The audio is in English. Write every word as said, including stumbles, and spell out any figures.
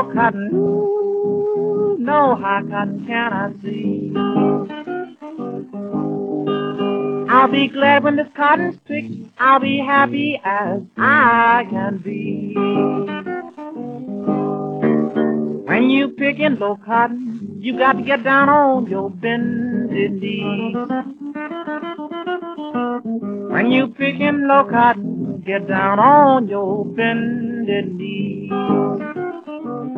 low cotton, ooh, no high cotton can I see. I'll be glad when this cotton's picked, I'll be happy as I can be. When you pickin' low cotton, you got to get down on your bended knees. When you pickin' low cotton, get down on your bended knees.